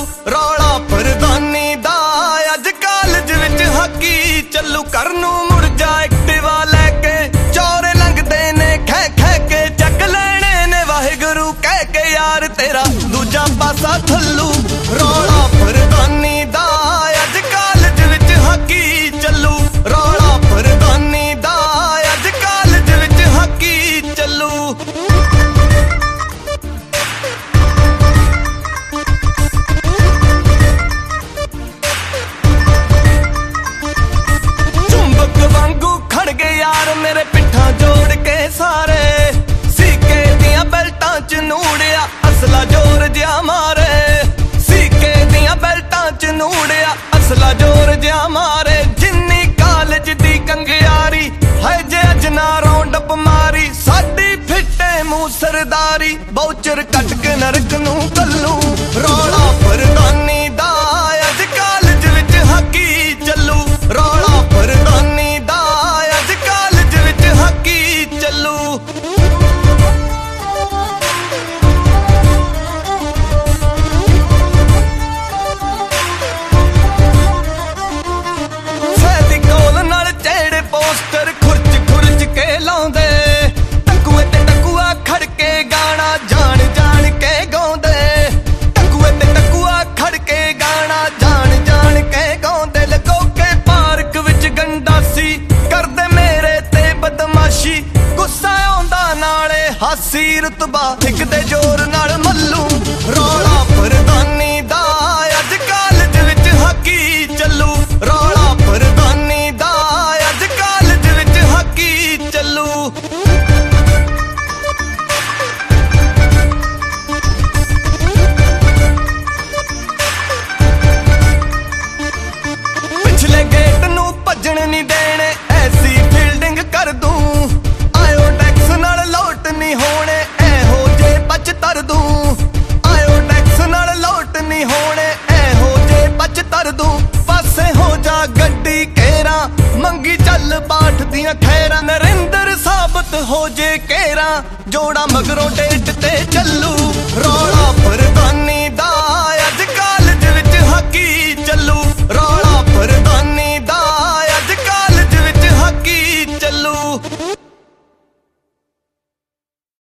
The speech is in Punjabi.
ਰੌਲਾ ਪ੍ਰਧਾਨੀ ਦਾ ਅੱਜ ਕਾਲਜ ਵਿੱਚ ਹਾਕੀ ਚੱਲੂ। ਘਰ ਨੂੰ ਮੁੜ ਜਾ ਐਕਟਿਵਾ ਲੈ ਕੇ, ਚੌਰੇ ਲੰਘਦੇ ਨੇ ਖੈ ਖੈ ਕੇ, ਚੱਕ ਲੈਣੇ ਨੇ ਵਾਹਿਗੁਰੂ ਕਹਿ ਕੇ, ਯਾਰ ਤੇਰਾ ਦੂਜਾ ਪਾਸਾ ਥੱਲੂ। ਰੌਲਾ ਪ੍ਰਧਾਨੀ ਦਾ ਅੱਜ ਕਾਲਜ ਵਿੱਚ ਹਾਕੀ ਚੱਲੂ। ਰੌਲਾ ਪ੍ਰਧਾਨੀ ਦਾ ਅੱਜ ਕਾਲਜ ਵਿੱਚ ਹਾਕੀ ਚੱਲੂ। ਚੁੰਬਕ ਵਾਂਗੂ ਖੜ ਗਏ ਯਾਰ ਮੇਰੇ ਪਿੱਠਾਂ ਜੋੜ ਕੇ ਸਾਰੇ, ਸੀਕੇ ਦੀਆਂ ਬੈਲਟਾਂ ਚ ਨੂੜਿਆ ਅਸਲਾ ਜ਼ੋਰ ਜਿਹਾ ਮਾਰੇ, ਸੀਕੇ ਦੀਆਂ ਬੈਲਟਾਂ ਚ ਨੂੜਿਆ ਅਸਲਾ ਜ਼ੋਰ ਜਿਹਾ ਮਾਰੇ। ਜਿੰਨੀ ਕਾਲਜ ਦੀ ਕੰਗਿਆਰੀ ਹੈ ਜੇ ਅੱਜ ਨਾ ਰੌਂਡ ਅਪ ਮਾਰੀ, ਸਾਡੀ ਫਿੱਟੇ ਮੂੰਹ ਸਰਦਾਰੀ ਬਾਊਚਰ ਕੱਟ ਕੇ ਨਰਕ ਨੂੰ ਕੱਲੂ। ਰੌਲਾ ਪ੍ਰਧਾਨੀ ਦਾ ਅੱਜ ਕਾਲਜ ਵਿੱਚ ਹਾਕੀ ਚੱਲੂ। ਰੌਲਾ ਪ੍ਰਧਾਨੀ ਦਾ ਅੱਜ ਕਾਲਜ ਵਿੱਚ ਹਾਕੀ ਚੱਲੂ। ਫੈਵੀਕੋਲ ਨਾਲ ਚਿਹੜੇ ਪੋਸਟਰ ਖੁਰਚ ਖੁਰਚ ਕੇ ਲਾਉਂਦੇ, ਟਕੂਏ ਤੇ ਟਕੂਆ ਖੜ ਕੇ ਗਾਣਾ ਜਾਣ ਜਾਣ ਕੇ ਗਾਉਂਦੇ, ਟਕੂਏ ਤੇ ਟਕੂਆ ਖੜ ਕੇ ਗਾਣਾ ਜਾਣ ਜਾਣ ਕੇ ਗਾਉਂਦੇ। ਲਗੋ ਕੇ ਪਾਰਕ ਵਿੱਚ ਗੰਡਾਸੀ ਕਰਦੇ ਮੇਰੇ ਤੇ ਬਦਮਾਸ਼ੀ, ਗੁੱਸਾ ਆਉਂਦਾ ਨਾਲੇ ਹਾਸੀ, ਰੁਤਬਾ ਠਿਕਦੇ ਜ਼ੋਰ ਨਾਲ ਮੱਲੂ। ਰੌਲਾ ਪ੍ਰਧਾਨੀ ਦਾ ਅੱਜ ਕਾਲਜ ਵਿੱਚ ਹਾਕੀ ਚੱਲੂ। ਰੌਲਾ ਪ੍ਰਧਾਨੀ ਦਾ ਅੱਜ ਕਾਲਜ ਵਿੱਚ ਹਾਕੀ ਚੱਲੂ। ਪਿਛਲੇ ਗੇਟ ਨੂੰ ਭੱਜਣ ਨਹੀਂ ਦੇਣੇ, ਐਸੀ ਫੀਲਡਿੰਗ ਕਰ ਦੂੰ। ਆਇਓਡੈਕਸ ਨਾਲ ਲੋਟ ਨਹੀਂ ਹੋਣੇ, ਇਹੋ ਜੇ ਪੱਚ ਤਰ ਦੂੰ। ਆਇਓਡੈਕਸ ਨਾਲ ਲੋਟ ਨਹੀਂ ਹੋਣੇ, ਇਹੋ ਜੇ ਪੱਚ ਤਰ ਦੂੰ। ਪਾਸੇ ਹੋ ਜਾ ਗੱਡੀ ਕੇਰਾਂ, ਮੰਗੀ ਚੱਲ ਬਾਠ ਦੀਆਂ ਖੈਰਾਂ। ਨਰਿੰਦਰ ਸਾਬਤ ਹੋ ਜੇ ਕੇਰਾਂ, ਜੋੜਾ ਮਗਰੋਂ ਡੇਟ ਤੇ ਚੱਲੂ। ਰੌਲਾ